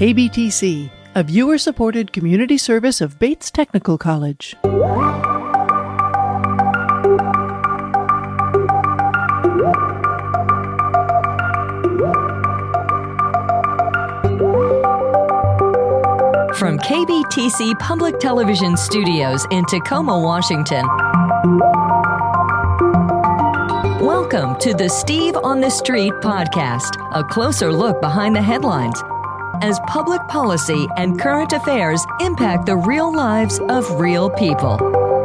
KBTC, a viewer-supported community service of Bates Technical College. From KBTC Public Television Studios in Tacoma, Washington. Welcome to the Steve on the Street podcast, a closer look behind the headlines as public policy and current affairs impact the real lives of real people.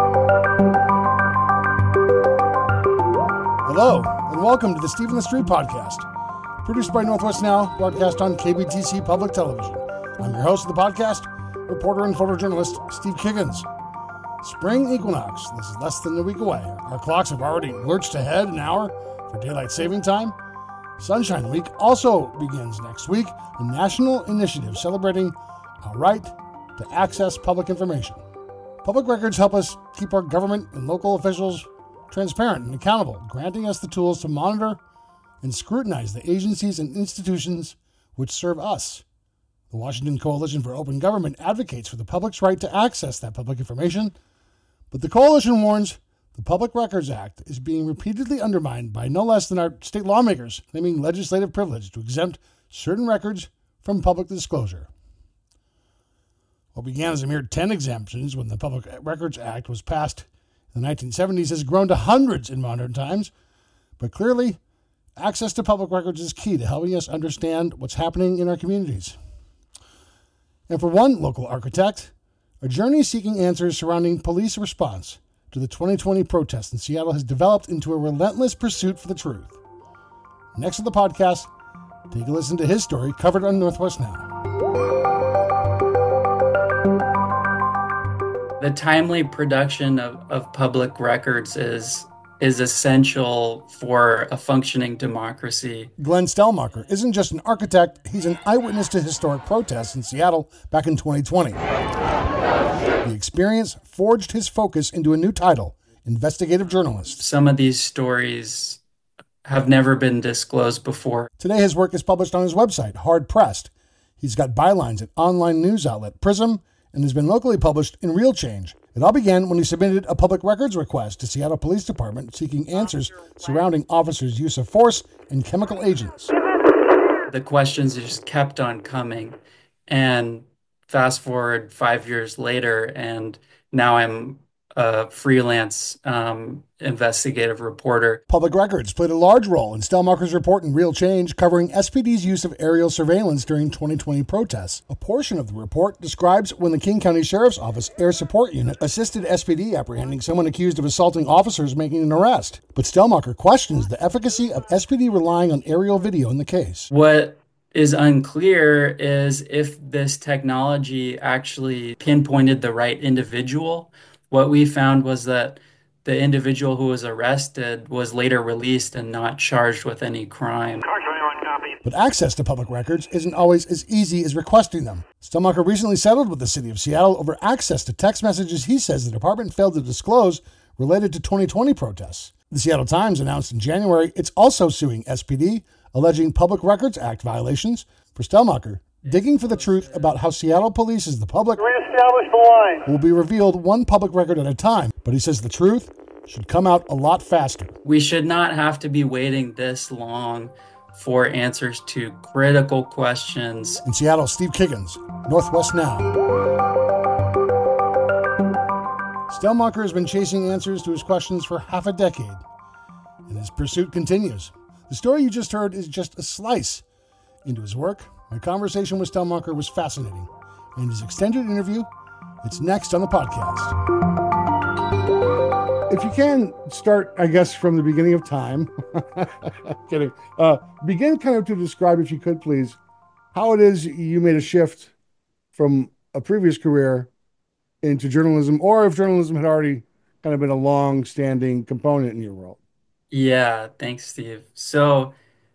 Hello, and welcome to the Steve on the Street podcast, produced by Northwest Now, broadcast on KBTC Public Television. I'm your host of the podcast, reporter and photojournalist Steve Kiggins. Spring equinox is less than a week away. Our clocks have already lurched ahead an hour for daylight saving time. Sunshine Week also begins next week, a national initiative celebrating our right to access public information. Public records help us keep our government and local officials transparent and accountable, granting us the tools to monitor and scrutinize the agencies and institutions which serve us. The Washington Coalition for Open Government advocates for the public's right to access that public information, but the coalition warns the Public Records Act is being repeatedly undermined by no less than our state lawmakers claiming legislative privilege to exempt certain records from public disclosure. What began as a mere 10 exemptions when the Public Records Act was passed in the 1970s has grown to hundreds in modern times, but clearly, access to public records is key to helping us understand what's happening in our communities. And for one local architect, a journey seeking answers surrounding police response to the 2020 protests in Seattle has developed into a relentless pursuit for the truth. Next on the podcast, take a listen to his story covered on Northwest Now. The timely production of public records is essential for a functioning democracy. Glenn Stelmacher isn't just an architect, he's an eyewitness to historic protests in Seattle back in 2020. The experience forged his focus into a new title, investigative journalist. Some of these stories have never been disclosed before. Today his work is published on his website, Hard Pressed. He's got bylines at online news outlet Prism and has been locally published in Real Change. It all began when he submitted a public records request to Seattle Police Department seeking answers surrounding officers' use of force and chemical agents. The questions just kept on coming, and fast forward 5 years later, and now I'm a freelance investigative reporter. Public records played a large role in Stelmacher's report in Real Change covering SPD's use of aerial surveillance during 2020 protests. A portion of the report describes when the King County Sheriff's Office Air Support Unit assisted SPD apprehending someone accused of assaulting officers making an arrest. But Stelmacher questions the efficacy of SPD relying on aerial video in the case. What is unclear is if this technology actually pinpointed the right individual. What we found was that the individual who was arrested was later released and not charged with any crime. But access to public records isn't always as easy as requesting them. Stelmacher recently settled with the city of Seattle over access to text messages he says the department failed to disclose related to 2020 protests. The Seattle Times announced in January it's also suing SPD, alleging Public Records Act violations. For Stelmacher, digging for the truth about how Seattle polices the public will be revealed one public record at a time, but he says the truth should come out a lot faster. We should not have to be waiting this long for answers to critical questions. In Seattle, Steve Kiggins, Northwest Now. Stelmacher has been chasing answers to his questions for half a decade, and his pursuit continues. The story you just heard is just a slice into his work. My conversation with Stelmacher was fascinating, and his extended interview, it's next on the podcast. If you can start, I guess, from the beginning of time, kidding, begin kind of to describe, if you could please, how it is you made a shift from a previous career into journalism, or if journalism had already kind of been a long-standing component in your world. Yeah, thanks, Steve. So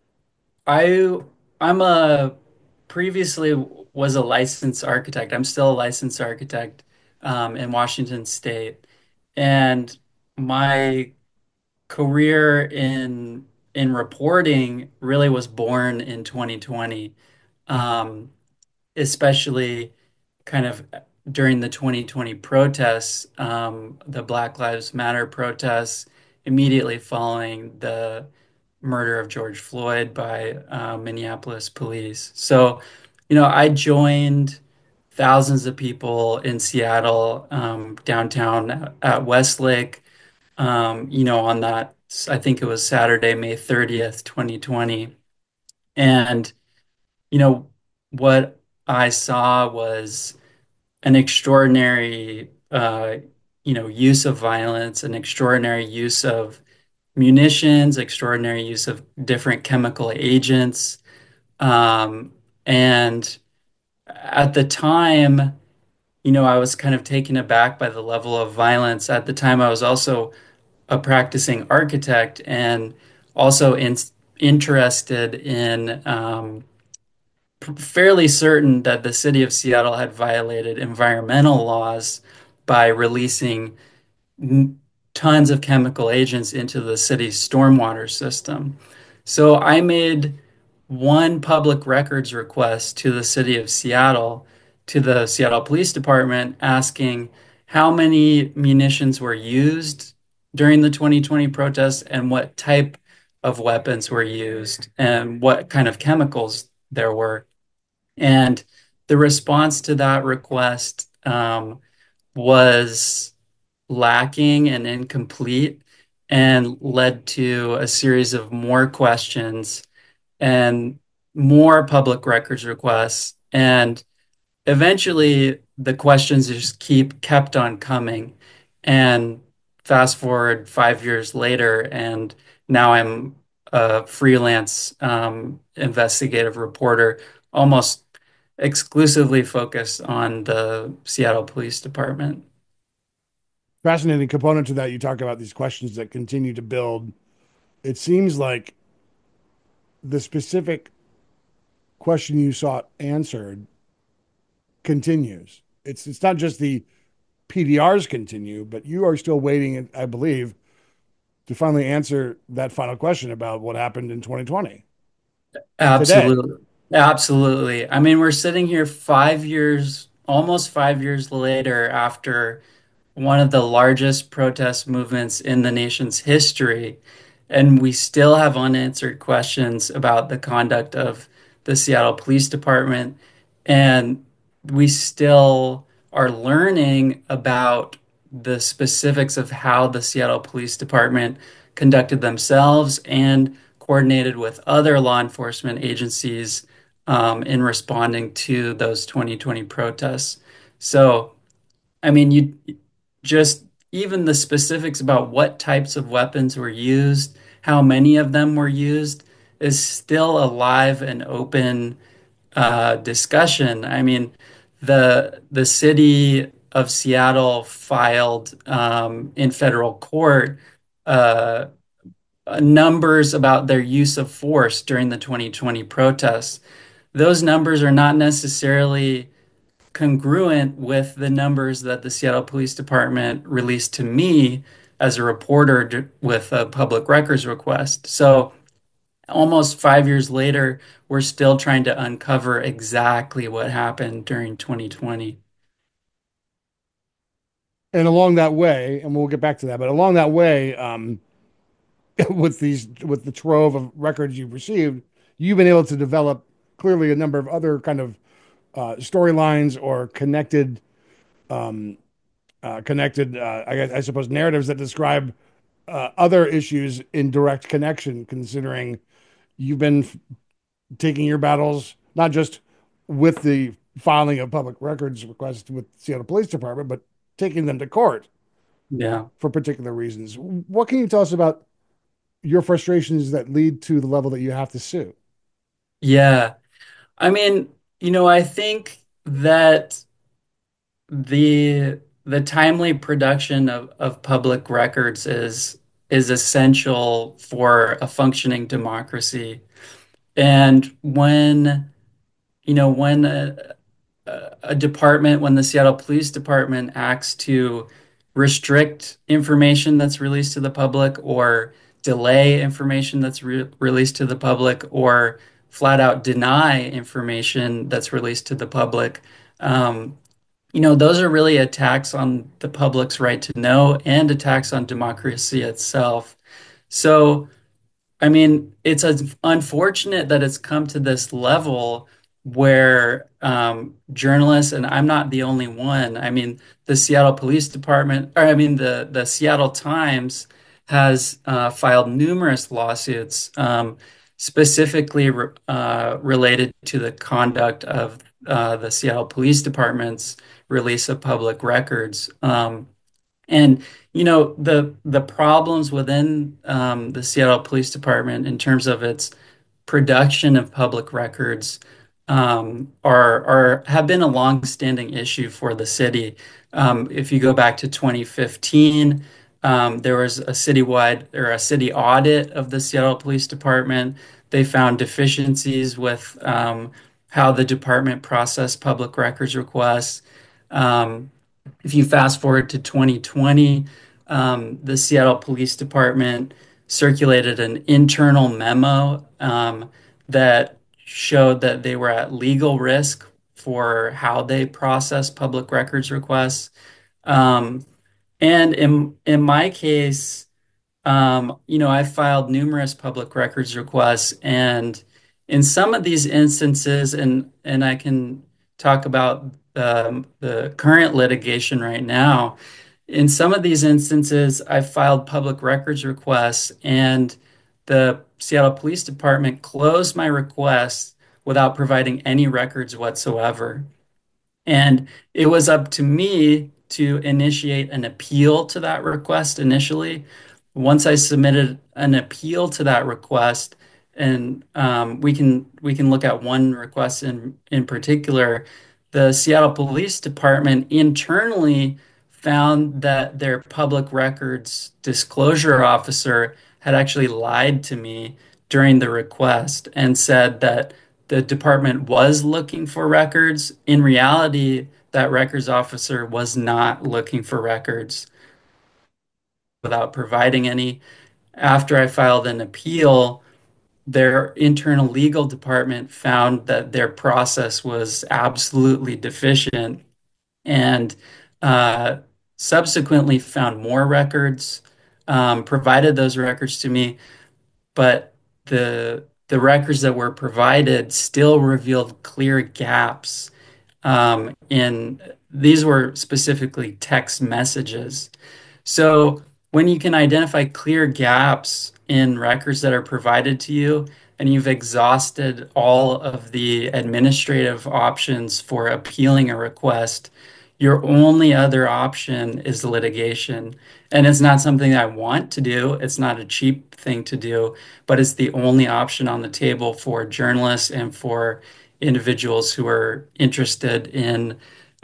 previously was a licensed architect. I'm still a licensed architect in Washington State. And my career in reporting really was born in 2020. especially kind of during the 2020 protests, the Black Lives Matter protests, immediately following the murder of George Floyd by Minneapolis police. So, I joined thousands of people in Seattle, downtown at Westlake, on that, I think it was Saturday, May 30th, 2020. And, you know, what I saw was an extraordinary, use of violence, an extraordinary use of munitions, extraordinary use of different chemical agents. And at the time, I was kind of taken aback by the level of violence. At the time, I was also a practicing architect and also interested in fairly certain that the city of Seattle had violated environmental laws by releasing tons of chemical agents into the city's stormwater system. So I made one public records request to the city of Seattle, to the Seattle Police Department, asking how many munitions were used during the 2020 protests and what type of weapons were used and what kind of chemicals there were. And the response to that request was lacking and incomplete and led to a series of more questions and more public records requests. And eventually the questions just kept on coming. And fast forward 5 years later, and now I'm a freelance investigative reporter, almost exclusively focused on the Seattle Police Department. Fascinating component to that. You talk about these questions that continue to build. It seems like the specific question you sought answered continues. It's not just the PDRs continue, but you are still waiting, I believe, to finally answer that final question about what happened in 2020 today. Absolutely. Absolutely. I mean, we're sitting here 5 years, almost 5 years later after one of the largest protest movements in the nation's history. And we still have unanswered questions about the conduct of the Seattle Police Department. And we still are learning about the specifics of how the Seattle Police Department conducted themselves and coordinated with other law enforcement agencies in responding to those 2020 protests. So, I mean, you just even the specifics about what types of weapons were used, how many of them were used, is still a live and open discussion. I mean, the city of Seattle filed in federal court uh, numbers about their use of force during the 2020 protests. Those numbers are not necessarily congruent with the numbers that the Seattle Police Department released to me as a reporter with a public records request. So almost 5 years later, we're still trying to uncover exactly what happened during 2020. And along that way, and we'll get back to that, but along that way, with the trove of records you've received, you've been able to develop clearly a number of other kind of storylines or I suppose, narratives that describe other issues in direct connection, considering you've been taking your battles not just with the filing of public records requests with Seattle Police Department, but taking them to court Yeah. for particular reasons. What can you tell us about your frustrations that lead to the level that you have to sue? Yeah. I mean, I think that the timely production of public records is essential for a functioning democracy. And when a department, when the Seattle Police Department acts to restrict information that's released to the public or delay information that's released to the public or flat out deny information that's released to the public. Um, those are really attacks on the public's right to know and attacks on democracy itself. So, I mean, it's unfortunate that it's come to this level where journalists, and I'm not the only one. I mean, the Seattle Police Department, or I mean, the Seattle Times has filed numerous lawsuits specifically related to the conduct of the Seattle Police Department's release of public records. And the problems within the Seattle Police Department in terms of its production of public records are have been a long-standing issue for the city. If you go back to 2015, there was a city audit of the Seattle Police Department. They found deficiencies with how the department processed public records requests. If you fast forward to 2020, the Seattle Police Department circulated an internal memo that showed that they were at legal risk for how they process public records requests. Um, and in my case, I filed numerous public records requests, and in some of these instances, and I can talk about the current litigation right now. In some of these instances, I filed public records requests, and the Seattle Police Department closed my request without providing any records whatsoever. And it was up to me to initiate an appeal to that request initially. Once I submitted an appeal to that request, and we can look at one request in particular, the Seattle Police Department internally found that their public records disclosure officer had actually lied to me during the request and said that the department was looking for records. In reality, that records officer was not looking for records without providing any. After I filed an appeal, their internal legal department found that their process was absolutely deficient and uh, subsequently found more records, provided those records to me, but the records that were provided still revealed clear gaps in these were specifically text messages. So when you can identify clear gaps in records that are provided to you, and you've exhausted all of the administrative options for appealing a request, your only other option is litigation. And it's not something I want to do. It's not a cheap thing to do, but it's the only option on the table for journalists and for individuals who are interested in,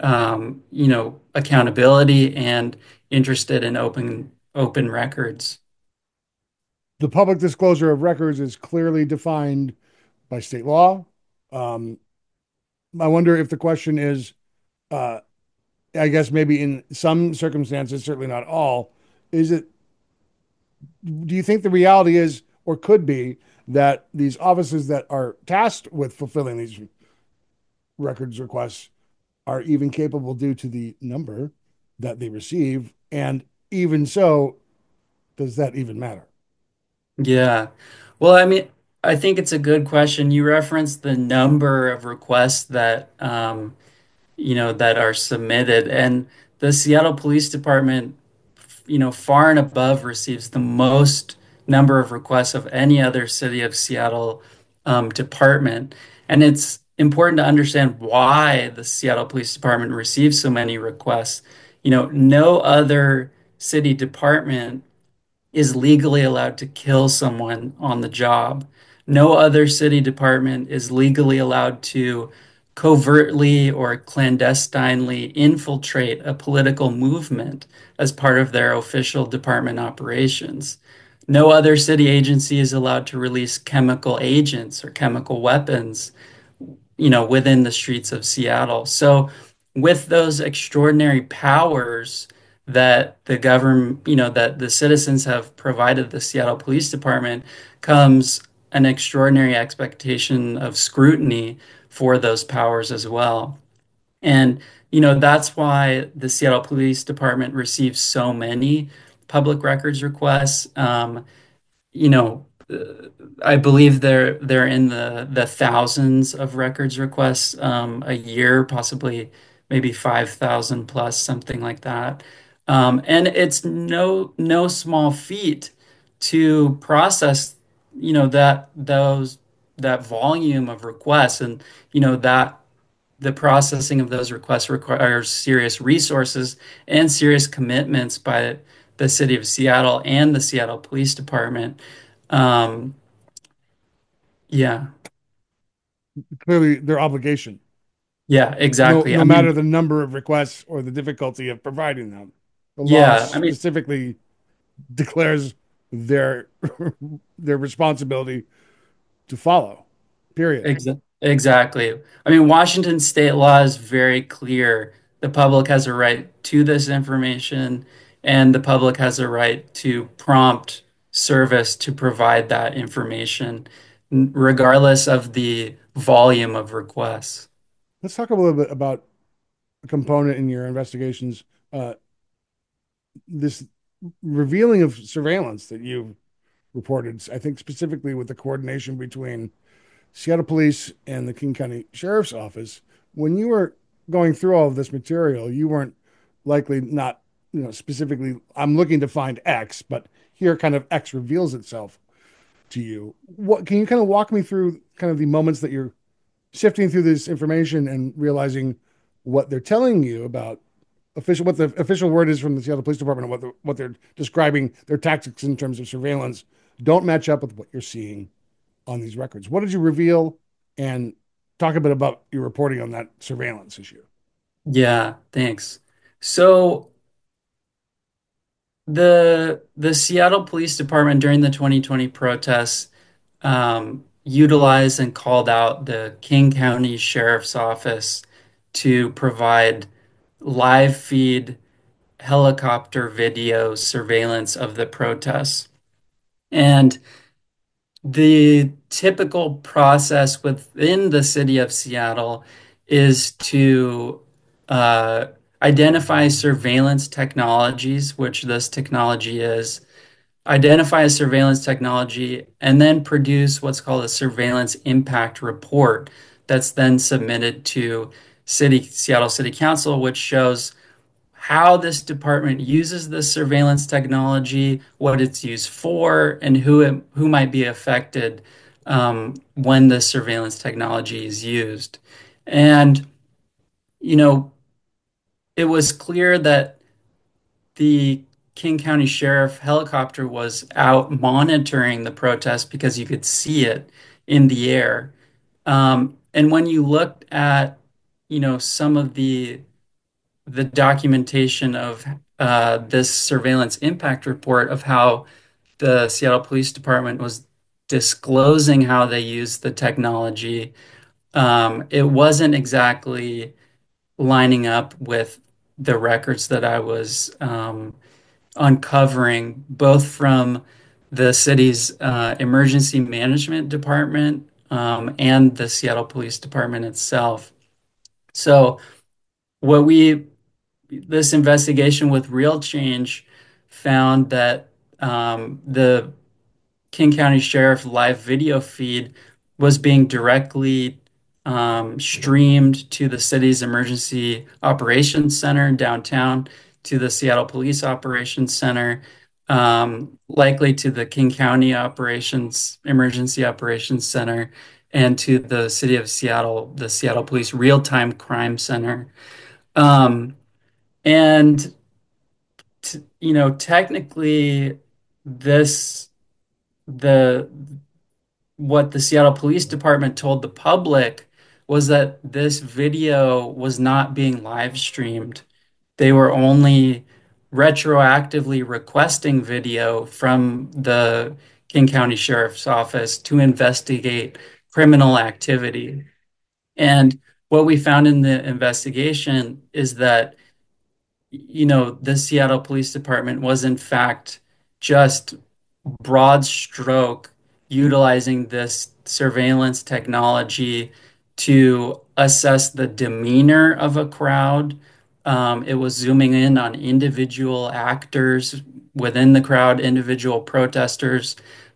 accountability and interested in open records. The public disclosure of records is clearly defined by state law. Um, I wonder if the question is, uh, I guess maybe in some circumstances, certainly not all, is it, do you think the reality is, or could be, that these offices that are tasked with fulfilling these records requests are even capable due to the number that they receive? And even so, does that even matter? Yeah. Well, I mean, I think it's a good question. You referenced the number of requests that are submitted, and the Seattle Police Department, far and above receives the most number of requests of any other city of Seattle department. And it's important to understand why the Seattle Police Department receives so many requests. No other city department is legally allowed to kill someone on the job. No other city department is legally allowed to covertly or clandestinely infiltrate a political movement as part of their official department operations. No other city agency is allowed to release chemical agents or chemical weapons, within the streets of Seattle. So, with those extraordinary powers that the government, that the citizens have provided the Seattle Police Department, comes an extraordinary expectation of scrutiny for those powers as well. And, that's why the Seattle Police Department receives so many public records requests. You know, I believe they're in the thousands of records requests a year, possibly maybe 5,000 plus, something like that. And it's no small feat to process, that volume of requests, and that the processing of those requests requires serious resources and serious commitments by the city of Seattle and the Seattle Police Department. Um, yeah, Clearly, their obligation, yeah, exactly. no I matter mean, the number of requests or the difficulty of providing them. The law yeah, I mean, specifically declares their their responsibility to follow. Period. exactly. I mean, Washington state law is very clear. The public has a right to this information, and the public has a right to prompt service to provide that information, regardless of the volume of requests. Let's talk a little bit about a component in your investigations. Uh, this revealing of surveillance that you reported, I think specifically with the coordination between Seattle Police and the King County Sheriff's Office. When you were going through all of this material, you weren't likely not, specifically, I'm looking to find X, but here kind of X reveals itself to you. What can you kind of walk me through kind of the moments that you're sifting through this information and realizing what they're telling you about what the official word is from the Seattle Police Department and what they're describing their tactics in terms of surveillance don't match up with what you're seeing on these records. What did you reveal? And talk a bit about your reporting on that surveillance issue. Yeah, thanks. So the Seattle Police Department during the 2020 protests utilized and called out the King County Sheriff's Office to provide live feed helicopter video surveillance of the protests. And the typical process within the city of Seattle is to uh, identify surveillance technologies, which this technology is, identify a surveillance technology, and then produce what's called a surveillance impact report that's then submitted to Seattle City Council, which shows how this department uses this surveillance technology, what it's used for, and who might be affected when this surveillance technology is used. And you know, it was clear that the King County Sheriff helicopter was out monitoring the protest because you could see it in the air. And when you looked at, some of the documentation of this surveillance impact report of how the Seattle Police Department was disclosing how they used the technology, it wasn't exactly lining up with the records that I was uncovering, both from the city's emergency management department and the Seattle Police Department itself. So, what we this investigation with Real Change found that the King County Sheriff live video feed was being directly streamed to the city's emergency operations center downtown, to the Seattle Police Operations Center, likely to the King County Emergency Operations Center, and to the City of Seattle, the Seattle Police Real-Time Crime Center. And technically, this the what the Seattle Police Department told the public was that this video was not being live streamed. They were only retroactively requesting video from the King County Sheriff's Office to investigate criminal activity. And what we found in the investigation is that the Seattle Police Department was in fact just broad stroke utilizing this surveillance technology to assess the demeanor of a crowd. It was zooming in on individual actors within the crowd, individual protesters.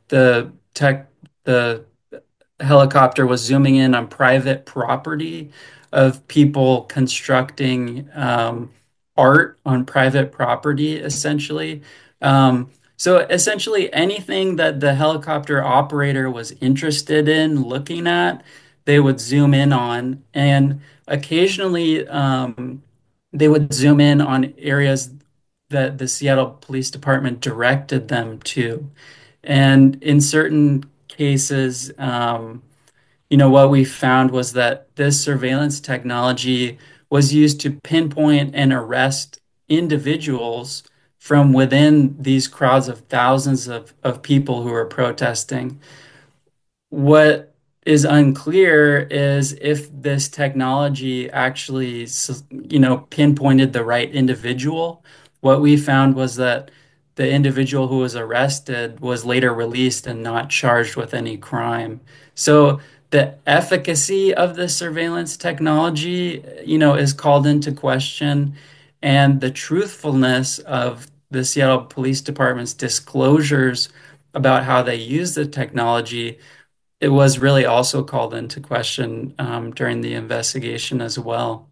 The helicopter was zooming in on private property of people constructing art on private property, essentially. So essentially, anything that the helicopter operator was interested in looking at, they would zoom in on. And occasionally, they would zoom in on areas that the Seattle Police Department directed them to. And in certain cases, what we found was that this surveillance technology was used to pinpoint and arrest individuals from within these crowds of thousands of people who are protesting. What is unclear is if this technology actually, pinpointed the right individual. What we found was that the individual who was arrested was later released and not charged with any crime. So the efficacy of the surveillance technology, is called into question, and the truthfulness of the Seattle Police Department's disclosures about how they use the technology, it was really also called into question during the investigation as well.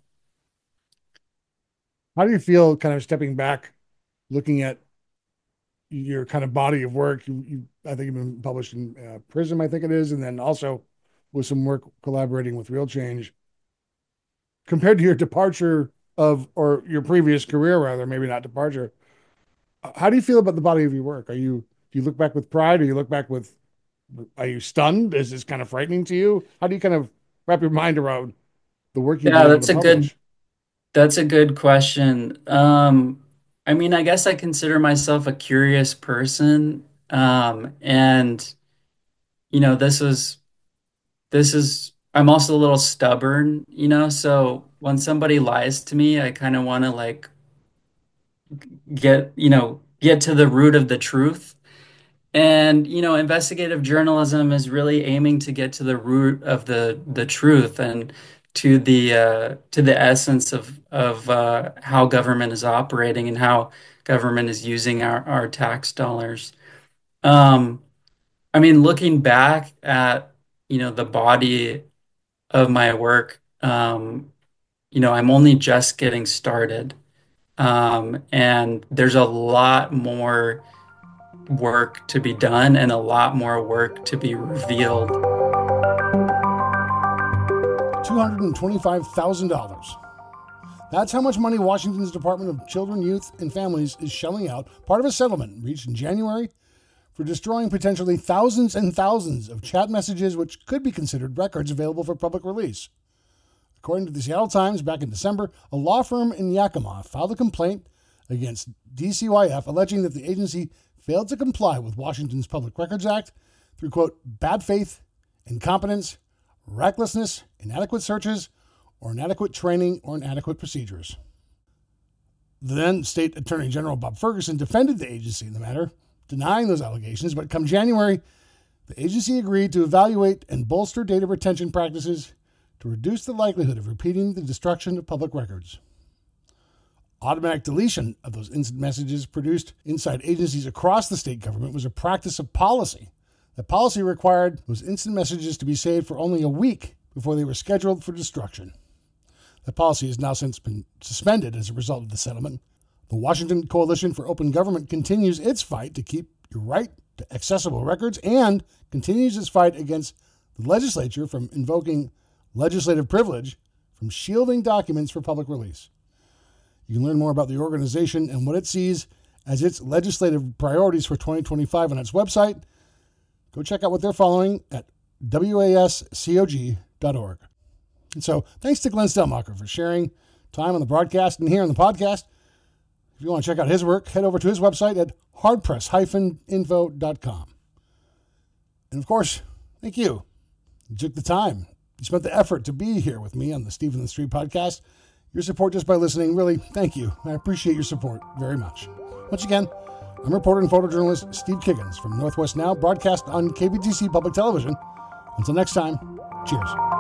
How do you feel kind of stepping back, looking at your kind of body of work? I think you've been published in Prism, I think it is, and then also with some work collaborating with Real Change. Compared to your departure or your previous career, rather, maybe not departure, how do you feel about the body of your work? Do you look back with pride, or you look back with, are you stunned? Is this kind of frightening to you? How do you kind of wrap your mind around the work you've been able to publish? That's a good question. I guess I consider myself a curious person. And I'm also a little stubborn, so when somebody lies to me, I kind of want to like get to the root of the truth. And, investigative journalism is really aiming to get to the root of the truth and to the essence of how government is operating and how government is using our tax dollars. Looking back at, the body of my work, I'm only just getting started. And there's a lot more work to be done and a lot more work to be revealed. $225,000. That's how much money Washington's Department of Children, Youth, and Families is shelling out, part of a settlement reached in January for destroying potentially thousands and thousands of chat messages which could be considered records available for public release. According to the Seattle Times, back in December, a law firm in Yakima filed a complaint against DCYF alleging that the agency failed to comply with Washington's Public Records Act through, quote, bad faith, incompetence, recklessness, inadequate searches, or inadequate training or inadequate procedures. The then State Attorney General Bob Ferguson defended the agency in the matter, denying those allegations, but come January, the agency agreed to evaluate and bolster data retention practices to reduce the likelihood of repeating the destruction of public records. Automatic deletion of those instant messages produced inside agencies across the state government was a practice of policy. The policy required those instant messages to be saved for only a week before they were scheduled for destruction. The policy has now since been suspended as a result of the settlement. The Washington Coalition for Open Government continues its fight to keep your right to accessible records and continues its fight against the legislature from invoking legislative privilege from shielding documents for public release. You can learn more about the organization and what it sees as its legislative priorities for 2025 on its website. Go check out what they're following at wascog.org. And so, thanks to Glenn Stelmacher for sharing time on the broadcast and here on the podcast. If you want to check out his work, head over to his website at hardpress-info.com. And of course, thank you. You took the time. You spent the effort to be here with me on the Steve on the Street podcast. Your support just by listening, really, thank you. I appreciate your support very much. Once again, I'm reporter and photojournalist Steve Kiggins from Northwest Now, broadcast on KBTC Public Television. Until next time, cheers.